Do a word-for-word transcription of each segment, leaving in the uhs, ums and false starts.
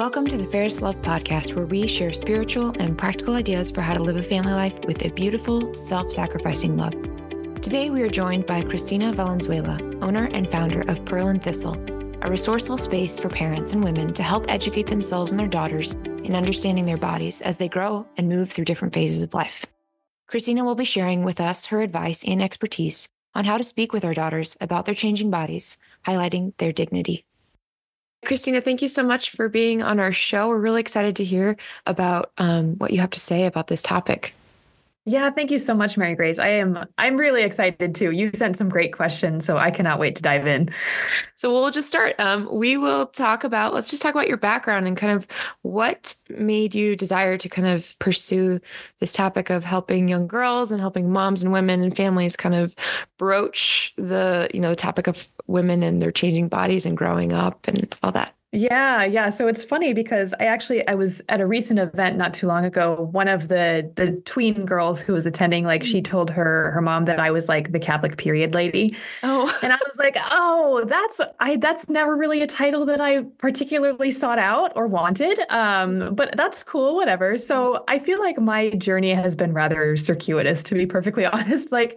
Welcome to the Fairest Love podcast, where we share spiritual and practical ideas for how to live a family life with a beautiful, self-sacrificing love. Today, we are joined by Cristina Valenzuela, owner and founder of Pearl and Thistle, a resourceful space for parents and women to help educate themselves and their daughters in understanding their bodies as they grow and move through different phases of life. Cristina will be sharing with us her advice and expertise on how to speak with our daughters about their changing bodies, highlighting their dignity. Cristina, thank you so much for being on our show. We're really excited to hear about um, what you have to say about this topic. Yeah, thank you so much, Mary Grace. I am I'm really excited too. You sent some great questions, so I cannot wait to dive in. So we'll just start. Um, we will talk about, let's just talk about your background and kind of what made you desire to kind of pursue this topic of helping young girls and helping moms and women and families kind of broach the, you know, the topic of women and their changing bodies and growing up and all that. Yeah, yeah. So it's funny because I actually I was at a recent event not too long ago. One of the the tween girls who was attending, like she told her her mom that I was like the Catholic period lady. Oh, and I was like, oh, that's I that's never really a title that I particularly sought out or wanted. Um, but that's cool, whatever. So I feel like my journey has been rather circuitous, to be perfectly honest. Like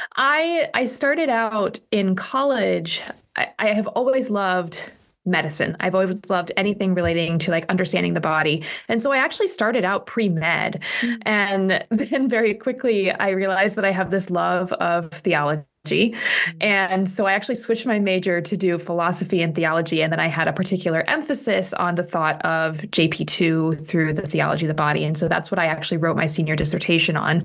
I I started out in college. I, I have always loved medicine. I've always loved anything relating to like understanding the body. And so I actually started out pre-med. Mm-hmm. And then very quickly, I realized that I have this love of theology. And so I actually switched my major to do philosophy and theology. And then I had a particular emphasis on the thought of J P two through the theology of the body. And so that's what I actually wrote my senior dissertation on.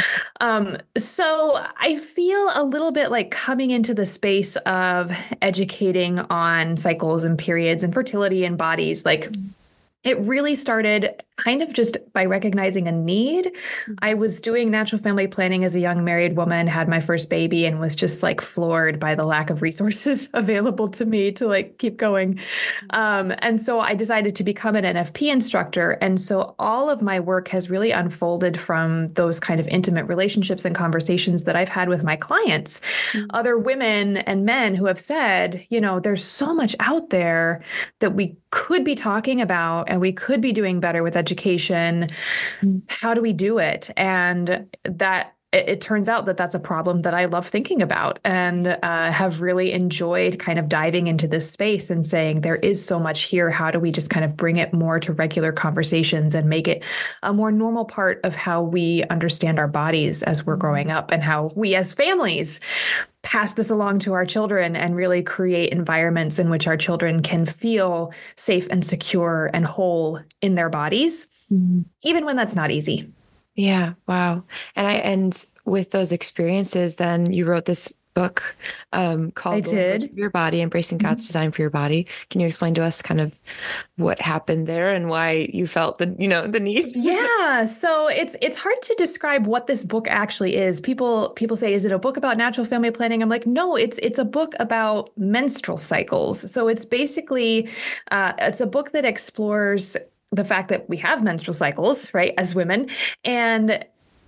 Um, so I feel a little bit like coming into the space of educating on cycles and periods and fertility and bodies, like it really started kind of just by recognizing a need. Mm-hmm. I was doing natural family planning as a young married woman, had my first baby, and was just like floored by the lack of resources available to me to like keep going. Mm-hmm. Um, and so I decided to become an N F P instructor. And so all of my work has really unfolded from those kind of intimate relationships and conversations that I've had with my clients, mm-hmm. other women and men who have said, you know, there's so much out there that we could be talking about and we could be doing better with education. How do we do it? And that it, it turns out that that's a problem that I love thinking about and uh, have really enjoyed kind of diving into this space and saying there is so much here. How do we just kind of bring it more to regular conversations and make it a more normal part of how we understand our bodies as we're growing up and how we as families pass this along to our children and really create environments in which our children can feel safe and secure and whole in their bodies, mm-hmm. even when that's not easy. Yeah. Wow. And I, and with those experiences, then you wrote this book um, called I did. Your Body, Embracing God's mm-hmm. Design for Your Body. Can you explain to us kind of what happened there and why you felt the, you know, the need? Yeah. So it's, it's hard to describe what this book actually is. People, people say, is it a book about natural family planning? I'm like, no, it's, it's a book about menstrual cycles. So it's basically, uh, it's a book that explores the fact that we have menstrual cycles, right, as women. And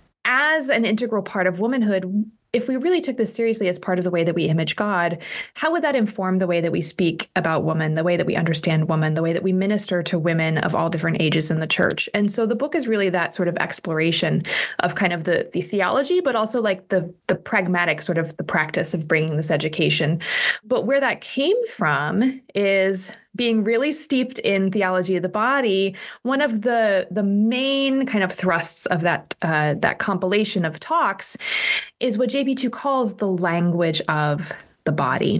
as an integral part of womanhood, if we really took this seriously as part of the way that we image God, how would that inform the way that we speak about women, the way that we understand women, the way that we minister to women of all different ages in the church? And so the book is really that sort of exploration of kind of the, the theology, but also like the, the pragmatic sort of the practice of bringing this education. But where that came from is being really steeped in theology of the body. One of the the main kind of thrusts of that uh, that compilation of talks is what J P two calls the language of the body.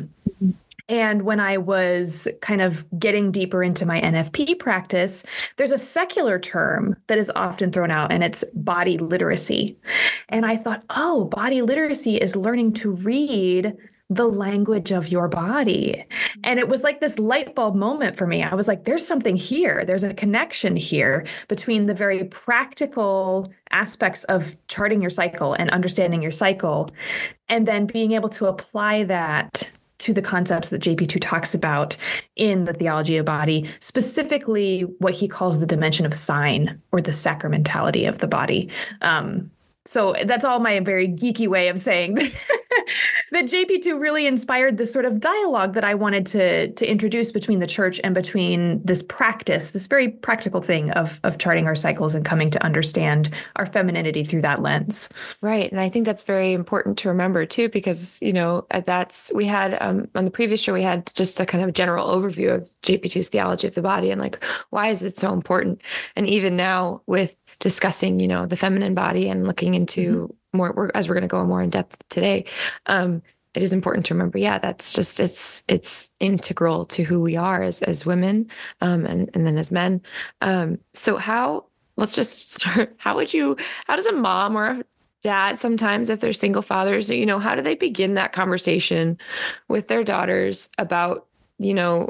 And when I was kind of getting deeper into my N F P practice, there's a secular term that is often thrown out, and it's body literacy. And I thought, oh, body literacy is learning to read the language of your body. And it was like this light bulb moment for me. I was like, there's something here. There's a connection here between the very practical aspects of charting your cycle and understanding your cycle, and then being able to apply that to the concepts that J P two talks about in the theology of body, specifically what he calls the dimension of sign or the sacramentality of the body. Um, So that's all my very geeky way of saying that J P two really inspired this sort of dialogue that I wanted to to introduce between the church and between this practice, this very practical thing of of charting our cycles and coming to understand our femininity through that lens. Right. And I think that's very important to remember too, because, you know, that's, we had um, on the previous show, we had just a kind of general overview of J P two's theology of the body and like, why is it so important? And even now with discussing, you know, the feminine body and looking into mm-hmm. more, as we're going to go more in depth today, um, it is important to remember, yeah, that's just, it's, it's integral to who we are as, as women, um, and, and then as men. Um, so how, let's just start, how would you, how does a mom or a dad, sometimes if they're single fathers, you know, how do they begin that conversation with their daughters about, you know,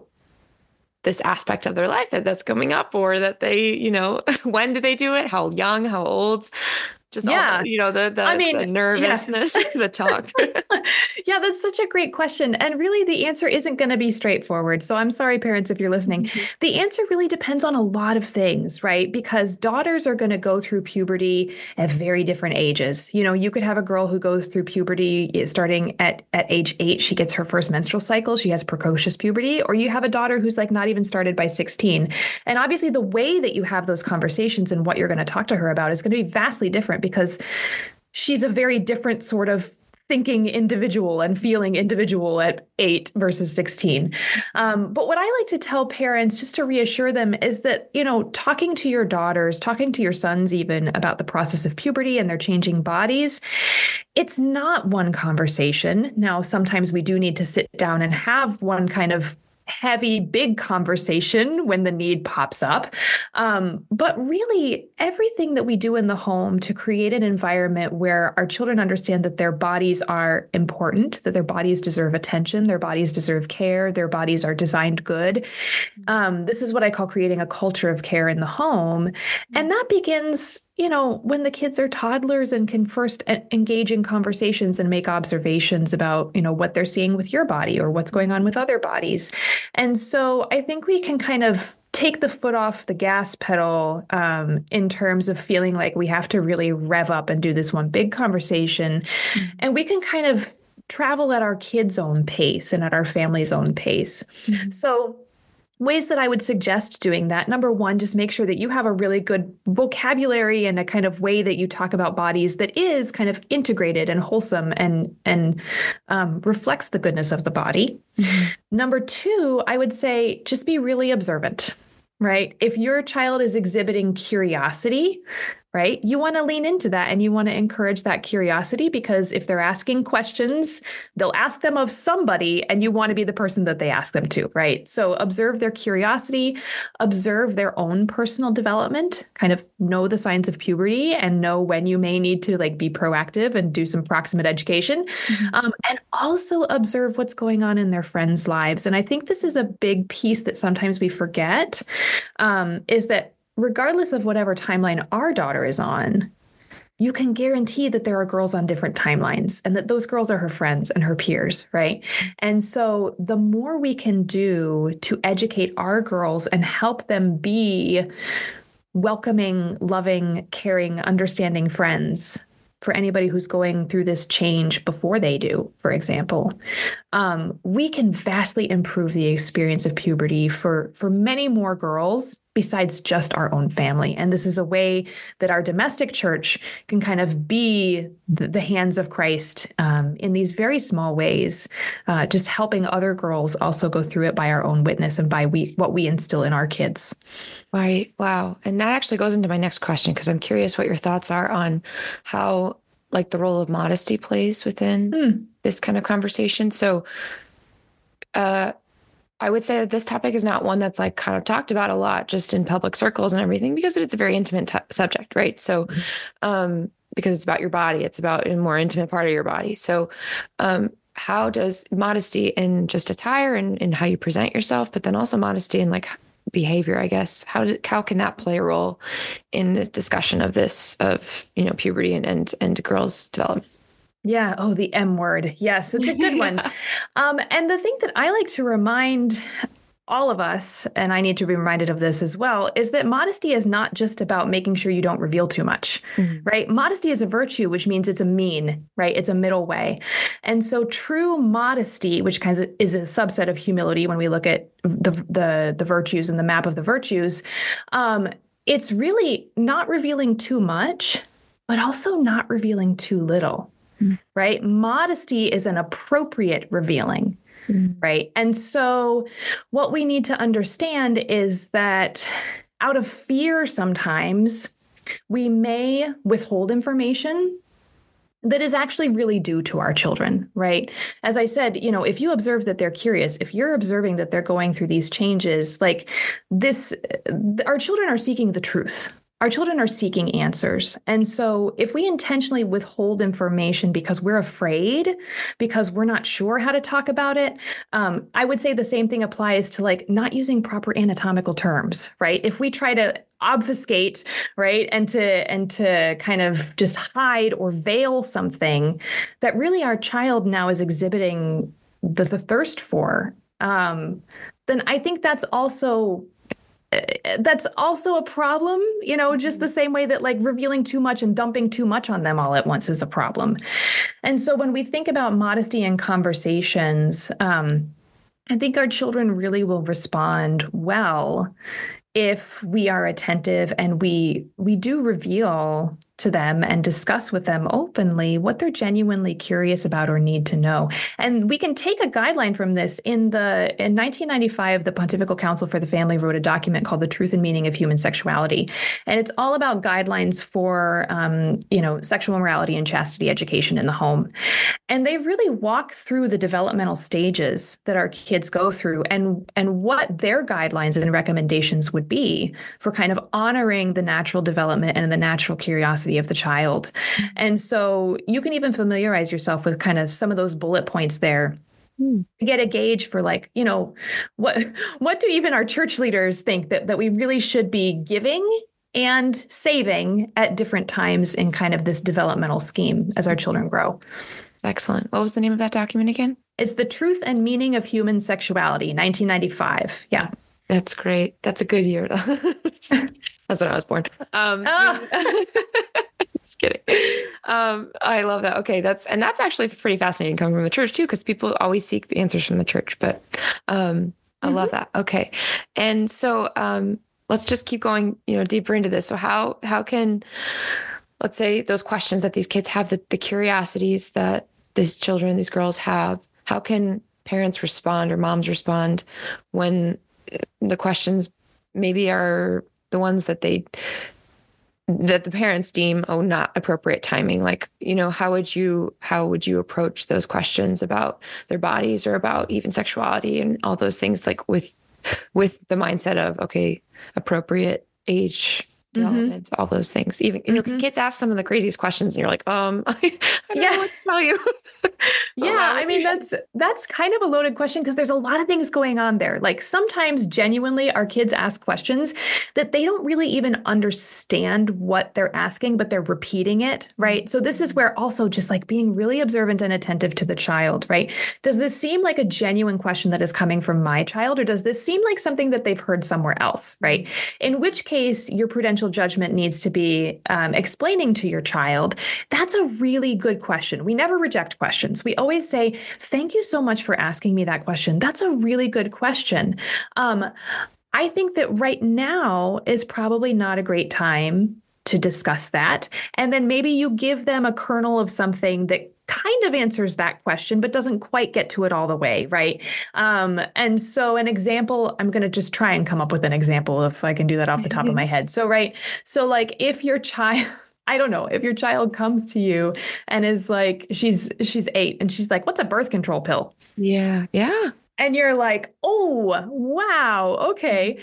this aspect of their life that that's coming up, or that they, you know, when do they do it? How young, how old? Just yeah. all the, you know, the, the, I mean, the nervousness, yeah. the talk. Yeah, that's such a great question. And really the answer isn't going to be straightforward. So I'm sorry, parents, if you're listening. Mm-hmm. The answer really depends on a lot of things, right? Because daughters are going to go through puberty at very different ages. You know, you could have a girl who goes through puberty starting at, at age eight. She gets her first menstrual cycle. She has precocious puberty. Or you have a daughter who's like not even started by sixteen. And obviously the way that you have those conversations and what you're going to talk to her about is going to be vastly different, because she's a very different sort of thinking individual and feeling individual at eight versus sixteen. Um, but what I like to tell parents, just to reassure them, is that, you know, talking to your daughters, talking to your sons even about the process of puberty and their changing bodies, it's not one conversation. Now, sometimes we do need to sit down and have one kind of heavy, big conversation when the need pops up. Um, but really, everything that we do in the home to create an environment where our children understand that their bodies are important, that their bodies deserve attention, their bodies deserve care, their bodies are designed good. Um, this is what I call creating a culture of care in the home. And that begins, you know, when the kids are toddlers and can first engage in conversations and make observations about, you know, what they're seeing with your body or what's going on with other bodies. And so I think we can kind of take the foot off the gas pedal um, in terms of feeling like we have to really rev up and do this one big conversation. Mm-hmm. And we can kind of travel at our kids' own pace and at our family's own pace. Mm-hmm. So ways that I would suggest doing that. Number one, just make sure that you have a really good vocabulary and a kind of way that you talk about bodies that is kind of integrated and wholesome and, and um, reflects the goodness of the body. Mm-hmm. Number two, I would say just be really observant, right? If your child is exhibiting curiosity, right, you want to lean into that and you want to encourage that curiosity, because if they're asking questions, they'll ask them of somebody and you want to be the person that they ask them to, right? So observe their curiosity, observe their own personal development, kind of know the signs of puberty and know when you may need to like be proactive and do some proximate education. Mm-hmm. Um, and also observe what's going on in their friends' lives. And I think this is a big piece that sometimes we forget, um, is that regardless of whatever timeline our daughter is on, you can guarantee that there are girls on different timelines and that those girls are her friends and her peers, right? And so the more we can do to educate our girls and help them be welcoming, loving, caring, understanding friends for anybody who's going through this change before they do, for example, um, we can vastly improve the experience of puberty for, for many more girls besides just our own family. And this is a way that our domestic church can kind of be the, the hands of Christ um, in these very small ways, uh, just helping other girls also go through it by our own witness and by we what we instill in our kids. Right. Wow. And that actually goes into my next question, because I'm curious what your thoughts are on how like the role of modesty plays within mm. this kind of conversation. So uh, I would say that this topic is not one that's like kind of talked about a lot just in public circles and everything, because it's a very intimate t- subject, right? So um, because it's about your body, it's about a more intimate part of your body. So um, how does modesty in just attire and in how you present yourself, but then also modesty in like behavior, I guess, how did, how can that play a role in the discussion of this, of, you know, puberty and, and, and girls' development? Yeah. Oh, the M word. Yes, it's a good one. um, and the thing that I like to remind all of us, and I need to be reminded of this as well, is that modesty is not just about making sure you don't reveal too much, mm-hmm. right? Modesty is a virtue, which means it's a mean, right? It's a middle way. And so true modesty, which kind of is a subset of humility when we look at the the, the virtues and the map of the virtues, um, it's really not revealing too much, but also not revealing too little, mm-hmm. right? Modesty is an appropriate revealing. Mm. Right. And so what we need to understand is that out of fear, sometimes we may withhold information that is actually really due to our children. Right. As I said, you know, if you observe that they're curious, if you're observing that they're going through these changes, like this, our children are seeking the truth. Our children are seeking answers. And so if we intentionally withhold information because we're afraid, because we're not sure how to talk about it, um, I would say the same thing applies to like not using proper anatomical terms, right? If we try to obfuscate, right, and to and to kind of just hide or veil something that really our child now is exhibiting the, the thirst for, um, then I think that's also That's also a problem, you know, just the same way that like revealing too much and dumping too much on them all at once is a problem. And so when we think about modesty in conversations, um, I think our children really will respond well if we are attentive and we we do reveal to them and discuss with them openly what they're genuinely curious about or need to know. And we can take a guideline from this. In the in nineteen ninety-five, the Pontifical Council for the Family wrote a document called The Truth and Meaning of Human Sexuality. And it's all about guidelines for, um, you know, sexual morality and chastity education in the home. And they really walk through the developmental stages that our kids go through and, and what their guidelines and recommendations would be for kind of honoring the natural development and the natural curiosity of the child. And so you can even familiarize yourself with kind of some of those bullet points there. Mm. Get a gauge for like, you know, what what do even our church leaders think that, that we really should be giving and saving at different times in kind of this developmental scheme as our children grow. Excellent. What was the name of that document again? It's The Truth and Meaning of Human Sexuality, nineteen ninety-five. Yeah. That's great. That's a good year. That's when I was born. Um, oh. Just kidding. Um, I love that. Okay. That's, and that's actually pretty fascinating coming from the church too, because people always seek the answers from the church, but, um, I mm-hmm. love that. Okay. And so, um, let's just keep going, you know, deeper into this. So how, how can, let's say those questions that these kids have, the, the curiosities that these children, these girls have, how can parents respond or moms respond when the questions maybe are the ones that they, that the parents deem, oh, not appropriate timing. Like, you know, how would you, how would you approach those questions about their bodies or about even sexuality and all those things, like with, with the mindset of, okay, appropriate age, development, mm-hmm. all those things, even, you know, because mm-hmm. kids ask some of the craziest questions and you're like, um, I, I don't yeah. know what to tell you. Yeah. I mean, that's, that's kind of a loaded question because there's a lot of things going on there. Like sometimes genuinely our kids ask questions that they don't really even understand what they're asking, but they're repeating it. Right. So this is where also just like being really observant and attentive to the child, right? Does this seem like a genuine question that is coming from my child, or does this seem like something that they've heard somewhere else? Right. In which case your prudential judgment needs to be um, explaining to your child. That's a really good question. We never reject questions. We always say, thank you so much for asking me that question. That's a really good question. Um, I think that right now is probably not a great time to discuss that. And then maybe you give them a kernel of something that kind of answers that question, but doesn't quite get to it all the way, right? Um, and so an example, I'm going to just try and come up with an example if I can do that off the top of my head. So, right. So like if your child... I don't know, if your child comes to you and is like, she's she's eight and she's like, what's a birth control pill? Yeah. Yeah. And you're like, oh, wow. Okay.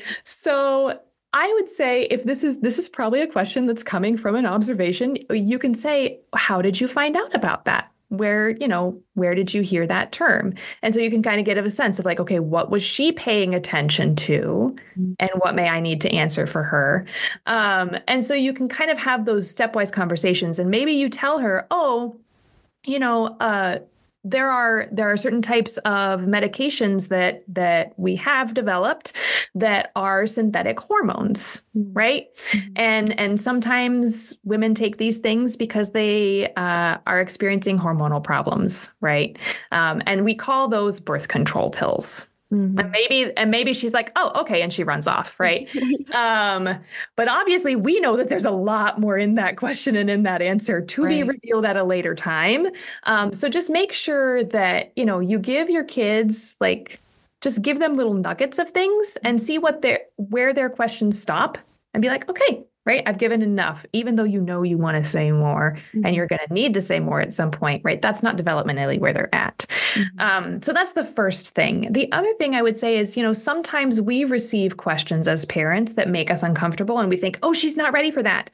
So I would say if this is this is probably a question that's coming from an observation, you can say, how did you find out about that? Where, you know, where did you hear that term? And so you can kind of get a sense of like, okay, what was she paying attention to and what may I need to answer for her? Um, and so you can kind of have those stepwise conversations and maybe you tell her, oh, you know, uh, there are there are certain types of medications that that we have developed that are synthetic hormones, right? Mm-hmm. And and sometimes women take these things because they uh, are experiencing hormonal problems, right? Um, and we call those birth control pills. Mm-hmm. And maybe, and maybe she's like, oh, okay. And she runs off. Right. um, but obviously we know that there's a lot more in that question and in that answer to right. be revealed at a later time. Um, so just make sure that, you know, you give your kids, like, just give them little nuggets of things and see what their, where their questions stop and be like, okay, right. I've given enough, even though you know you want to say more mm-hmm. and you're going to need to say more at some point, right? That's not developmentally where they're at. Mm-hmm. Um, so that's the first thing. The other thing I would say is, you know, sometimes we receive questions as parents that make us uncomfortable and we think, oh, she's not ready for that.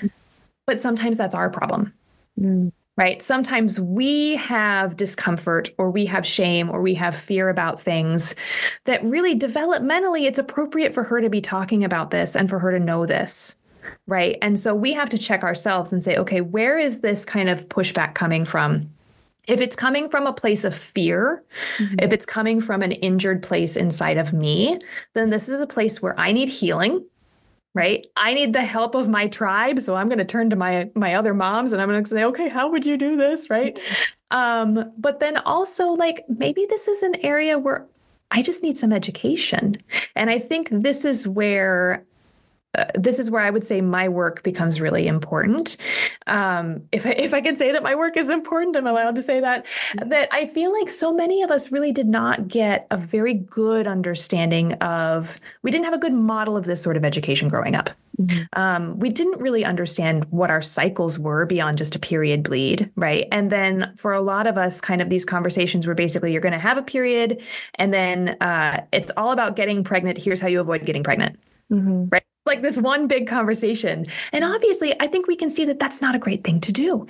But sometimes that's our problem. Mm-hmm. Right? Sometimes we have discomfort or we have shame or we have fear about things that really developmentally it's appropriate for her to be talking about this and for her to know this. Right. And so we have to check ourselves and say, okay, where is this kind of pushback coming from? If it's coming from a place of fear, mm-hmm. if it's coming from an injured place inside of me, then this is a place where I need healing. Right. I need the help of my tribe. So I'm going to turn to my my other moms and I'm going to say, OK, how would you do this? Right. Mm-hmm. Um, but then also, like, maybe this is an area where I just need some education. And I think this is where Uh, this is where I would say my work becomes really important. Um, if I, if I can say that my work is important, I'm allowed to say that, that I feel like so many of us really did not get a very good understanding of, we didn't have a good model of this sort of education growing up. Mm-hmm. Um, we didn't really understand what our cycles were beyond just a period bleed, right? And then for a lot of us, kind of these conversations were basically, you're going to have a period and then uh, it's all about getting pregnant. Here's how you avoid getting pregnant, mm-hmm. right? Like this one big conversation. And obviously, I think we can see that that's not a great thing to do.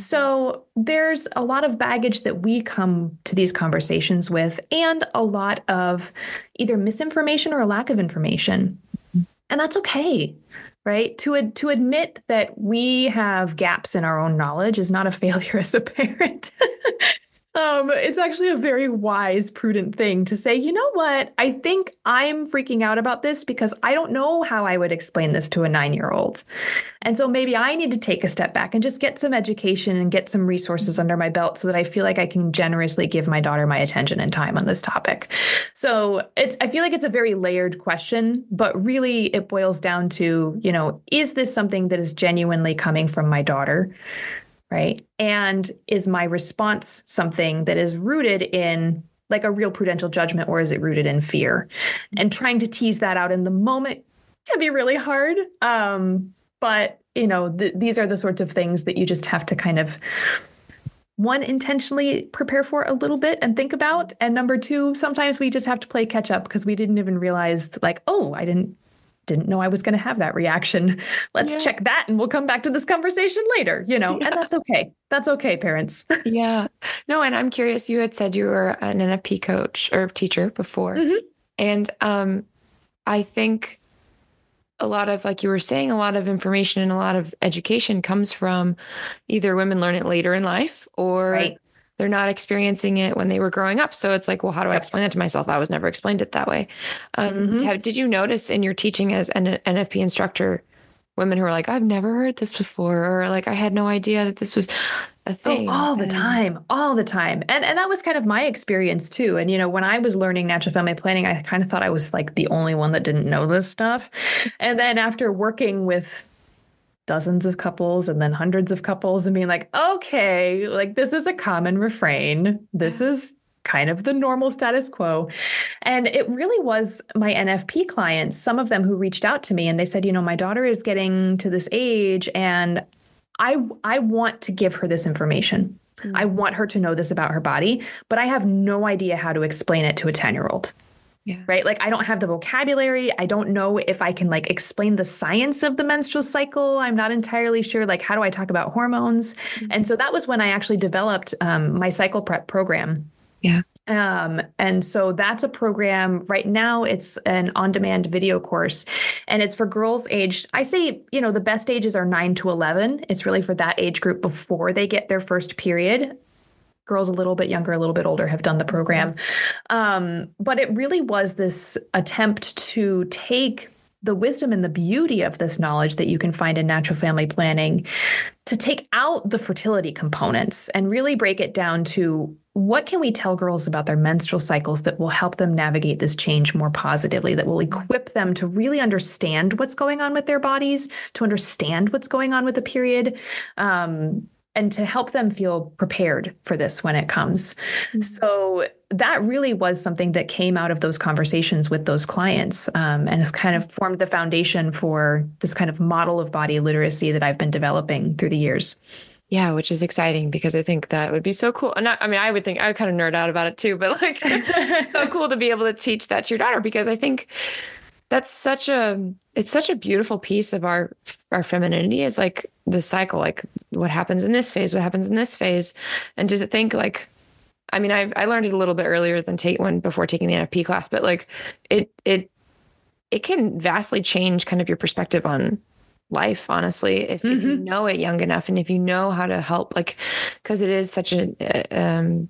So there's a lot of baggage that we come to these conversations with and a lot of either misinformation or a lack of information. And that's okay, right? To, ad- to admit that we have gaps in our own knowledge is not a failure as a parent. Um, it's actually a very wise, prudent thing to say, you know what, I think I'm freaking out about this because I don't know how I would explain this to a nine-year-old. And so maybe I need to take a step back and just get some education and get some resources under my belt so that I feel like I can generously give my daughter my attention and time on this topic. So it's, I feel like it's a very layered question, but really it boils down to, you know, is this something that is genuinely coming from my daughter? Right. And is my response something that is rooted in like a real prudential judgment, or is it rooted in fear? And trying to tease that out in the moment can be really hard. Um, but, you know, th- these are the sorts of things that you just have to kind of, one, intentionally prepare for a little bit and think about. And number two, sometimes we just have to play catch up because we didn't even realize like, oh, I didn't. Didn't know I was going to have that reaction. Let's yeah. check that and we'll come back to this conversation later, you know, yeah. and that's okay. That's okay, parents. yeah. No, and I'm curious, you had said you were an N F P coach or teacher before. Mm-hmm. And um, I think a lot of, like you were saying, a lot of information and a lot of education comes from either women learn it later in life or right. they're not experiencing it when they were growing up. So it's like, well, how do I explain that to myself? I was never explained it that way. Um, mm-hmm. have, did you notice in your teaching as an N F P instructor, women who are like, I've never heard this before, or like, I had no idea that this was a thing? Oh, all the time, all the time. And and that was kind of my experience too. And, you know, when I was learning natural family planning, I kind of thought I was like the only one that didn't know this stuff. And then after working with dozens of couples and then hundreds of couples and being like, okay, like this is a common refrain. This is kind of the normal status quo. And it really was my N F P clients, some of them who reached out to me and they said, you know, my daughter is getting to this age and I, I want to give her this information. Mm-hmm. I want her to know this about her body, but I have no idea how to explain it to a ten-year-old. Yeah. Right. Like I don't have the vocabulary. I don't know if I can like explain the science of the menstrual cycle. I'm not entirely sure. Like, how do I talk about hormones? Mm-hmm. And so that was when I actually developed um, my cycle prep program. Yeah. Um, and so that's a program right now. It's an on-demand video course and it's for girls aged, I say, you know, the best ages are nine to eleven. It's really for that age group before they get their first period. girls a little bit younger, a little bit older have done the program. Um, but it really was this attempt to take the wisdom and the beauty of this knowledge that you can find in natural family planning, to take out the fertility components and really break it down to what can we tell girls about their menstrual cycles that will help them navigate this change more positively, that will equip them to really understand what's going on with their bodies, to understand what's going on with the period, um, and to help them feel prepared for this when it comes. Mm-hmm. So that really was something that came out of those conversations with those clients, um, and has kind of formed the foundation for this kind of model of body literacy that I've been developing through the years. Yeah, which is exciting because I think that would be so cool. And I, I mean, I would think I would kind of nerd out about it too, but like so cool to be able to teach that to your daughter, because I think that's such a, it's such a beautiful piece of our, our femininity is like the cycle, like what happens in this phase, what happens in this phase. And to think like, I mean, I I learned it a little bit earlier than take one before taking the N F P class, but like it, it, it can vastly change kind of your perspective on life, honestly, if, mm-hmm. if you know it young enough and if you know how to help, like, because it is such a, um,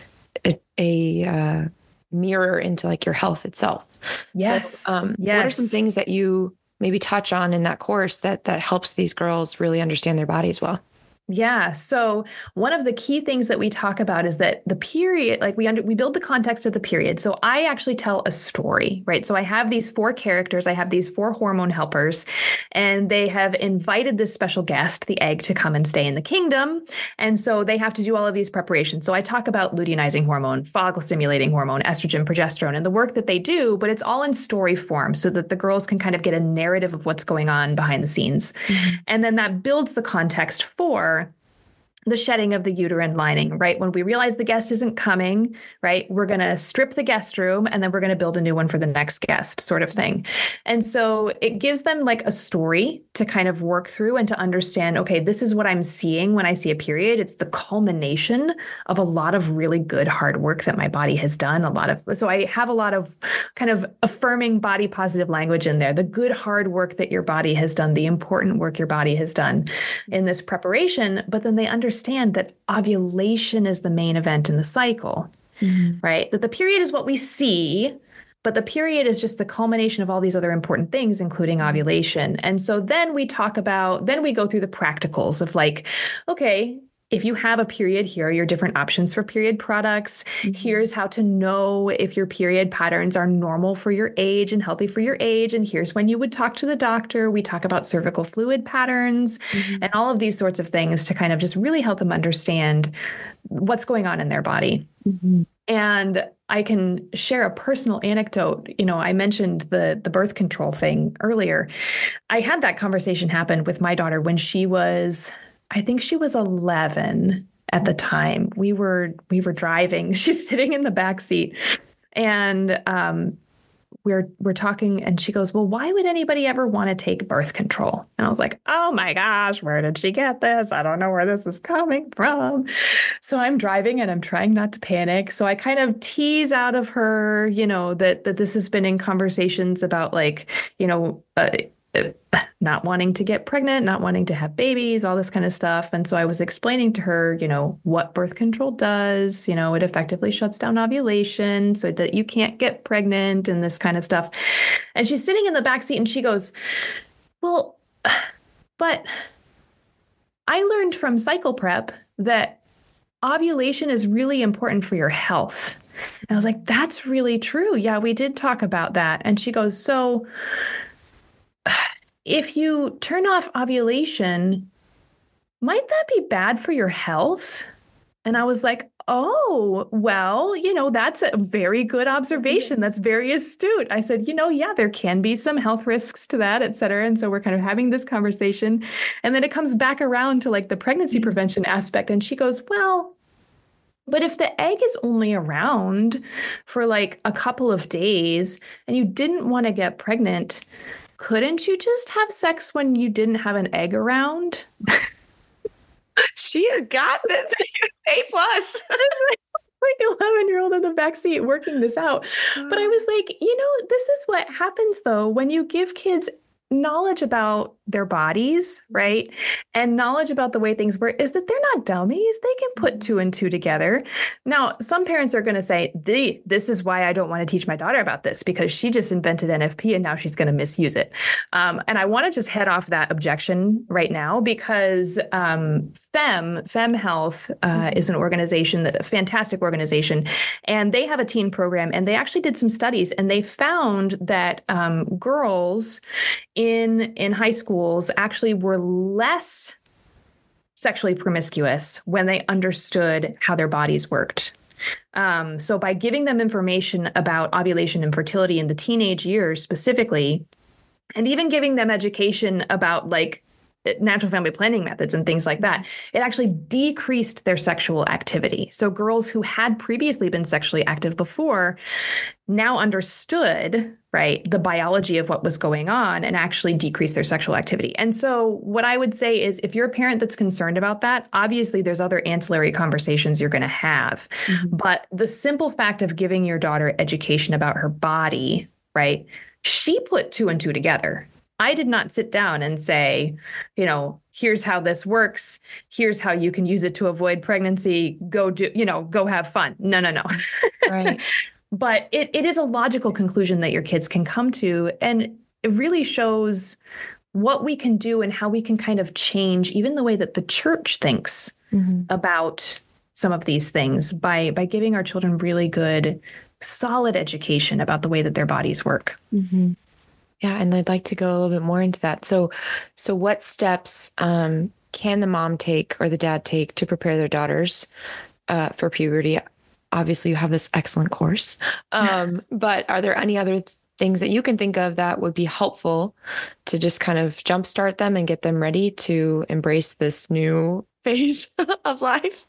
a, a uh, mirror into like your health itself. Yes. So, um, yes. What are some things that you maybe touch on in that course that that helps these girls really understand their bodies well? Yeah. So one of the key things that we talk about is that the period, like we under, we build the context of the period. So I actually tell a story, right? So I have these four characters, I have these four hormone helpers, and they have invited this special guest, the egg, to come and stay in the kingdom. And so they have to do all of these preparations. So I talk about luteinizing hormone, follicle stimulating hormone, estrogen, progesterone, and the work that they do, but it's all in story form so that the girls can kind of get a narrative of what's going on behind the scenes. Mm-hmm. And then that builds the context for the shedding of the uterine lining, right? When we realize the guest isn't coming, right, we're going to strip the guest room and then we're going to build a new one for the next guest, sort of thing. And so it gives them like a story to kind of work through and to understand, okay, this is what I'm seeing when I see a period. It's the culmination of a lot of really good hard work that my body has done. A lot of, so I have a lot of kind of affirming body positive language in there, the good hard work that your body has done, the important work your body has done in this preparation. But then they understand understand that ovulation is the main event in the cycle, mm-hmm. right? That the period is what we see, but the period is just the culmination of all these other important things, including ovulation. And so then we talk about, then we go through the practicals of like, okay, if you have a period, here are your different options for period products. Mm-hmm. Here's how to know if your period patterns are normal for your age and healthy for your age. And here's when you would talk to the doctor. We talk about cervical fluid patterns mm-hmm. and all of these sorts of things to kind of just really help them understand what's going on in their body. Mm-hmm. And I can share a personal anecdote. You know, I mentioned the the birth control thing earlier. I had that conversation happen with my daughter when she was, I think she was eleven at the time. We were we were driving. She's sitting in the back seat, and um, we're we're talking. And she goes, "Well, why would anybody ever want to take birth control?" And I was like, "Oh my gosh, where did she get this? I don't know where this is coming from." So I'm driving, and I'm trying not to panic. So I kind of tease out of her, you know, that that this has been in conversations about like, you know. Uh, not wanting to get pregnant, not wanting to have babies, all this kind of stuff. And so I was explaining to her, you know, what birth control does. You know, it effectively shuts down ovulation so that you can't get pregnant and this kind of stuff. And she's sitting in the backseat and she goes, "Well, but I learned from cycle prep that ovulation is really important for your health." And I was like, "That's really true. Yeah, we did talk about that." And she goes, "So if you turn off ovulation, might that be bad for your health?" And I was like, "Oh, well, you know, that's a very good observation. That's very astute." I said, "You know, yeah, there can be some health risks to that, et cetera." And so we're kind of having this conversation. And then it comes back around to like the pregnancy prevention aspect. And she goes, "Well, but if the egg is only around for like a couple of days and you didn't want to get pregnant, couldn't you just have sex when you didn't have an egg around?" She has got this. A plus. That's right. Like eleven-year-old in the backseat working this out. But I was like, you know, this is what happens though when you give kids knowledge about their bodies, right? And knowledge about the way things work is that they're not dummies. They can put two and two together. Now, some parents are going to say, the, this is why I don't want to teach my daughter about this, because she just invented N F P and now she's going to misuse it. Um, and I want to just head off that objection right now, because um, FEM, FEM Health uh, is an organization, that a fantastic organization, and they have a teen program, and they actually did some studies, and they found that um, girls in in high schools actually were less sexually promiscuous when they understood how their bodies worked. Um, so by giving them information about ovulation and fertility in the teenage years specifically, and even giving them education about like natural family planning methods and things like that, it actually decreased their sexual activity. So girls who had previously been sexually active before now understood, right, the biology of what was going on and actually decreased their sexual activity. And so what I would say is, if you're a parent that's concerned about that, obviously there's other ancillary conversations you're going to have. Mm-hmm. But the simple fact of giving your daughter education about her body, right, she put two and two together. I did not sit down and say, you know, here's how this works. Here's how you can use it to avoid pregnancy. Go do, you know, go have fun. No, no, no. Right. But it, it is a logical conclusion that your kids can come to. And it really shows what we can do and how we can kind of change even the way that the church thinks mm-hmm. about some of these things by, by giving our children really good, solid education about the way that their bodies work. Mm-hmm. Yeah. And I'd like to go a little bit more into that. So, so what steps um, can the mom take or the dad take to prepare their daughters uh, for puberty? Obviously, you have this excellent course, um, but are there any other th- things that you can think of that would be helpful to just kind of jumpstart them and get them ready to embrace this new phase of life?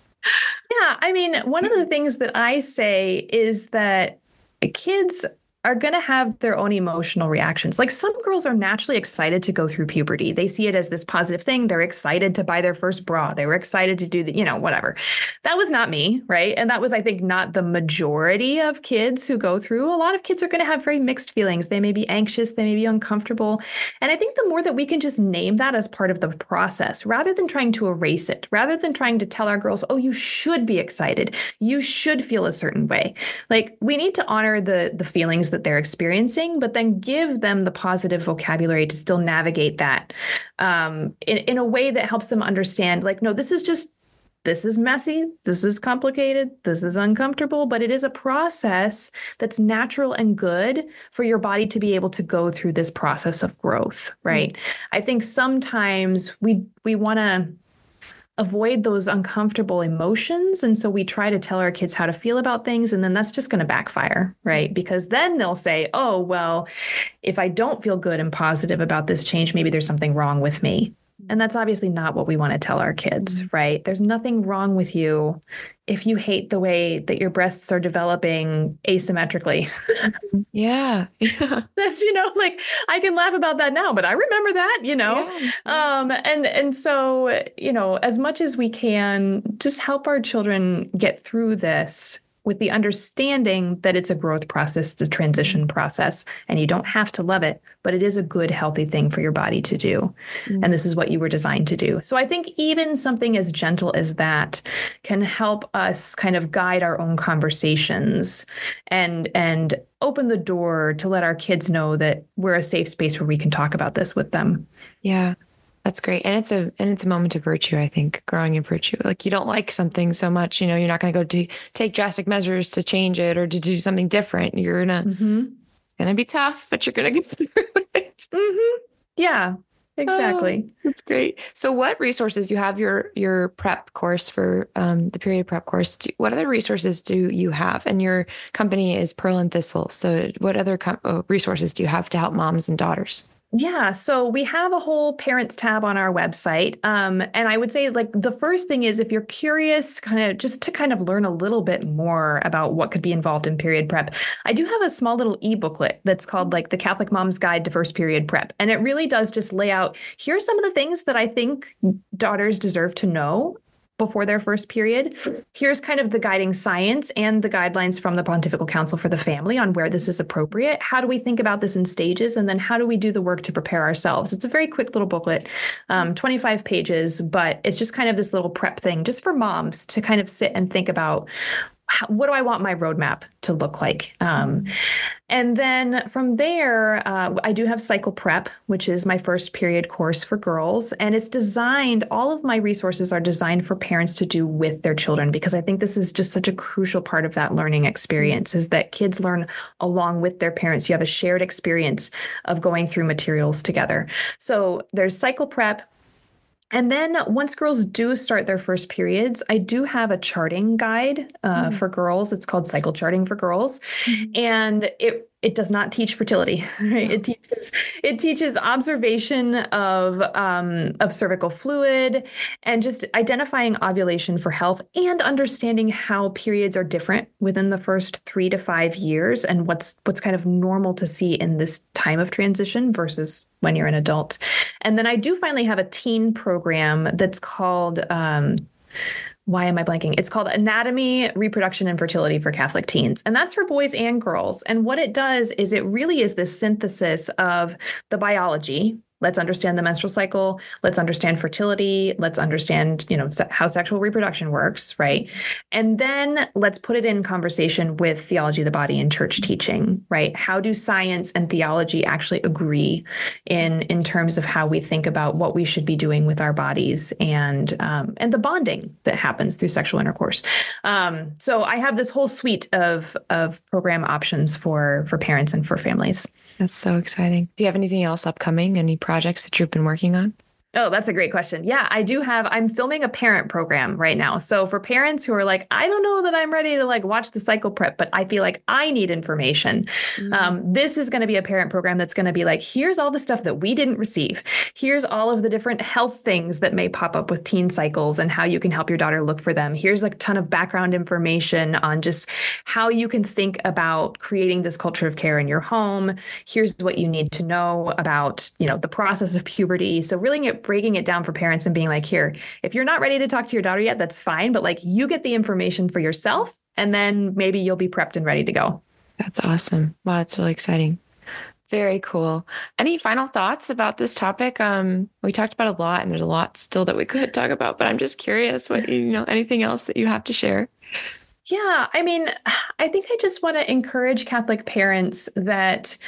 Yeah. I mean, one of the things that I say is that kids are going to have their own emotional reactions. Like, some girls are naturally excited to go through puberty. They see it as this positive thing. They're excited to buy their first bra. They were excited to do the, you know, whatever. That was not me, right? And that was, I think, not the majority of kids who go through. A lot of kids are going to have very mixed feelings. They may be anxious. They may be uncomfortable. And I think the more that we can just name that as part of the process, rather than trying to erase it, rather than trying to tell our girls, oh, you should be excited, you should feel a certain way. Like, we need to honor the the feelings that they're experiencing, but then give them the positive vocabulary to still navigate that um, in, in a way that helps them understand, like, no, this is just, this is messy, this is complicated, this is uncomfortable, but it is a process that's natural and good for your body to be able to go through this process of growth, right? Mm-hmm. I think sometimes we we want to avoid those uncomfortable emotions. And so we try to tell our kids how to feel about things. And then that's just going to backfire, right? Because then they'll say, oh, well, if I don't feel good and positive about this change, maybe there's something wrong with me. And that's obviously not what we want to tell our kids, right? There's nothing wrong with you if you hate the way that your breasts are developing asymmetrically. Yeah. yeah. That's, you know, like, I can laugh about that now, but I remember that, you know? Yeah. Um, and, and so, you know, as much as we can, just help our children get through this with the understanding that it's a growth process, it's a transition process, and you don't have to love it, but it is a good, healthy thing for your body to do. Mm-hmm. And this is what you were designed to do. So I think even something as gentle as that can help us kind of guide our own conversations and, and open the door to let our kids know that we're a safe space where we can talk about this with them. Yeah. That's great. And it's a and it's a moment of virtue, I think, growing in virtue. Like, you don't like something so much, you know, you're not going to go to take drastic measures to change it or to do something different. You're going to, mm-hmm. it's going to be tough, but you're going to get through it. Mm-hmm. Yeah, exactly. Oh, that's great. So what resources, you have your, your prep course for um, the period prep course. Do, what other resources do you have? And your company is Pearl and Thistle. So what other com- resources do you have to help moms and daughters? Yeah. So we have a whole parents tab on our website. Um, and I would say, like, the first thing is, if you're curious, kind of just to kind of learn a little bit more about what could be involved in period prep, I do have a small little e-booklet that's called, like, The Catholic Mom's Guide to First Period Prep. And it really does just lay out, here's some of the things that I think daughters deserve to know before their first period. Here's kind of the guiding science and the guidelines from the Pontifical Council for the Family on where this is appropriate. How do we think about this in stages? And then how do we do the work to prepare ourselves? It's a very quick little booklet, um, twenty-five pages, but it's just kind of this little prep thing just for moms to kind of sit and think about, how, what do I want my roadmap to look like? Um, and then from there, uh, I do have Cycle Prep, which is my first period course for girls. And it's designed, all of my resources are designed for parents to do with their children, because I think this is just such a crucial part of that learning experience, is that kids learn along with their parents. You have a shared experience of going through materials together. So there's Cycle Prep. And then once girls do start their first periods, I do have a charting guide uh, mm-hmm. for girls. It's called Cycle Charting for Girls. Mm-hmm. And it it does not teach fertility, right? It teaches it teaches observation of um, of cervical fluid and just identifying ovulation for health and understanding how periods are different within the first three to five years and what's what's kind of normal to see in this time of transition versus when you're an adult. And then I do finally have a teen program that's called, um, why am I blanking? It's called Anatomy, Reproduction, and Fertility for Catholic Teens. And that's for boys and girls. And what it does is it really is this synthesis of the biology. Let's understand the menstrual cycle. Let's understand fertility. Let's understand, you know, se- how sexual reproduction works, right? And then let's put it in conversation with theology of the body and church teaching, right? How do science and theology actually agree in, in terms of how we think about what we should be doing with our bodies and um, and the bonding that happens through sexual intercourse? Um, so I have this whole suite of of program options for for parents and for families. That's so exciting. Do you have anything else upcoming? Any projects that you've been working on? Oh, that's a great question. Yeah, I do have, I'm filming a parent program right now. So for parents who are like, I don't know that I'm ready to like watch the Cycle Prep, but I feel like I need information. Mm-hmm. Um, this is going to be a parent program that's going to be like, here's all the stuff that we didn't receive. Here's all of the different health things that may pop up with teen cycles and how you can help your daughter look for them. Here's like a ton of background information on just how you can think about creating this culture of care in your home. Here's what you need to know about, you know, the process of puberty. So really get breaking it down for parents and being like, here, if you're not ready to talk to your daughter yet, that's fine. But like, you get the information for yourself, and then maybe you'll be prepped and ready to go. That's awesome. Wow, that's really exciting. Very cool. Any final thoughts about this topic? Um, we talked about a lot, and there's a lot still that we could talk about, but I'm just curious what, you know, anything else that you have to share? Yeah, I mean, I think I just want to encourage Catholic parents that,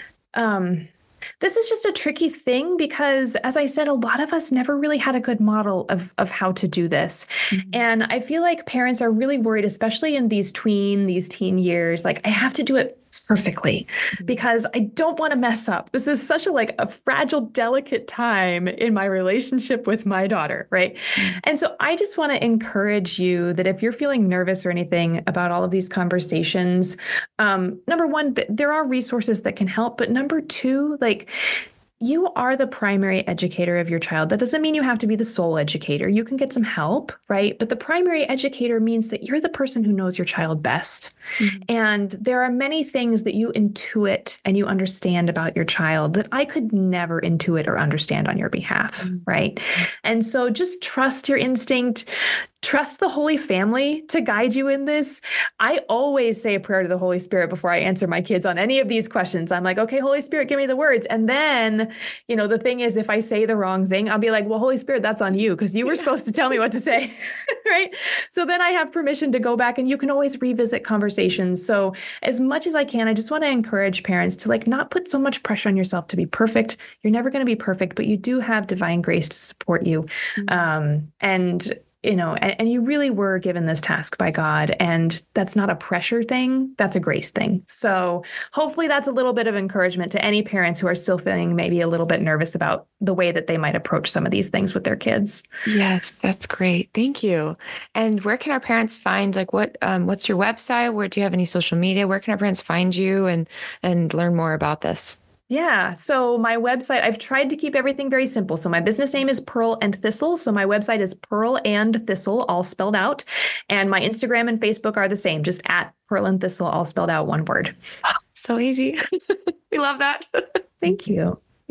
um, this is just a tricky thing because, as I said, a lot of us never really had a good model of, of how to do this. Mm-hmm. And I feel like parents are really worried, especially in these tween, these teen years, like I have to do it perfectly because I don't want to mess up. This is such a like a fragile, delicate time in my relationship with my daughter, right? Mm-hmm. And so I just want to encourage you that if you're feeling nervous or anything about all of these conversations, um, number one, th- there are resources that can help. But number two, like, you are the primary educator of your child. That doesn't mean you have to be the sole educator. You can get some help, right? But the primary educator means that you're the person who knows your child best. Mm-hmm. And there are many things that you intuit and you understand about your child that I could never intuit or understand on your behalf, mm-hmm. right? And so just trust your instinct. Trust the Holy Family to guide you in this. I always say a prayer to the Holy Spirit before I answer my kids on any of these questions. I'm like, okay, Holy Spirit, give me the words. And then, you know, the thing is, if I say the wrong thing, I'll be like, well, Holy Spirit, that's on you because you were supposed to tell me what to say, right? So then I have permission to go back, and you can always revisit conversations. So as much as I can, I just want to encourage parents to like not put so much pressure on yourself to be perfect. You're never going to be perfect, but you do have divine grace to support you. Mm-hmm. Um, and You know, and, and you really were given this task by God, and that's not a pressure thing. That's a grace thing. So hopefully that's a little bit of encouragement to any parents who are still feeling maybe a little bit nervous about the way that they might approach some of these things with their kids. Yes, that's great. Thank you. And where can our parents find, like, what, um, what's your website? Where do you have any social media? Where can our parents find you and, and learn more about this? Yeah. So my website, I've tried to keep everything very simple. So my business name is Pearl and Thistle. So my website is Pearl and Thistle, all spelled out. And my Instagram and Facebook are the same, just at Pearl and Thistle, all spelled out, one word. So easy. We love that. Thank you.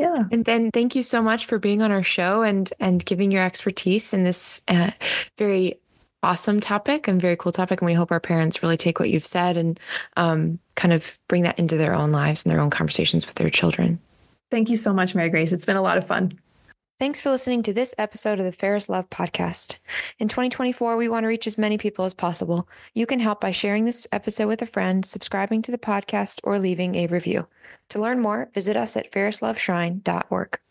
Yeah. And then thank you so much for being on our show and and giving your expertise in this uh, very awesome topic and very cool topic. And we hope our parents really take what you've said and um, kind of bring that into their own lives and their own conversations with their children. Thank you so much, Mary Grace. It's been a lot of fun. Thanks for listening to this episode of the Ferris Love Podcast. In twenty twenty-four, we want to reach as many people as possible. You can help by sharing this episode with a friend, subscribing to the podcast, or leaving a review. To learn more, visit us at ferris love shrine dot org.